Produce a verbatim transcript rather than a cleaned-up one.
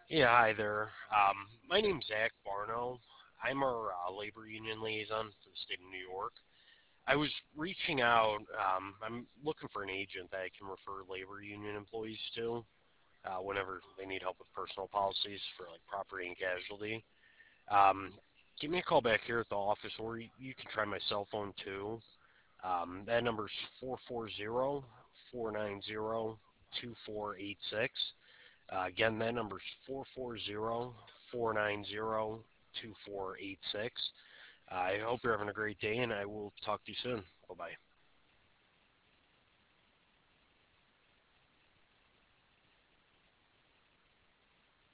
Yeah, hi there. Um, my name's Zach Barno. I'm our uh, labor union liaison for the state of New York. I was reaching out. Um, I'm looking for an agent that I can refer labor union employees to uh, whenever they need help with personal policies for like property and casualty. Um, Give me a call back here at the office, or you, you can try my cell phone too. Um, that number's four four zero, four nine zero, two four eight six. Uh, again, that number's four four zero, four nine zero, two four eight six. I hope you're having a great day, and I will talk to you soon. Bye bye.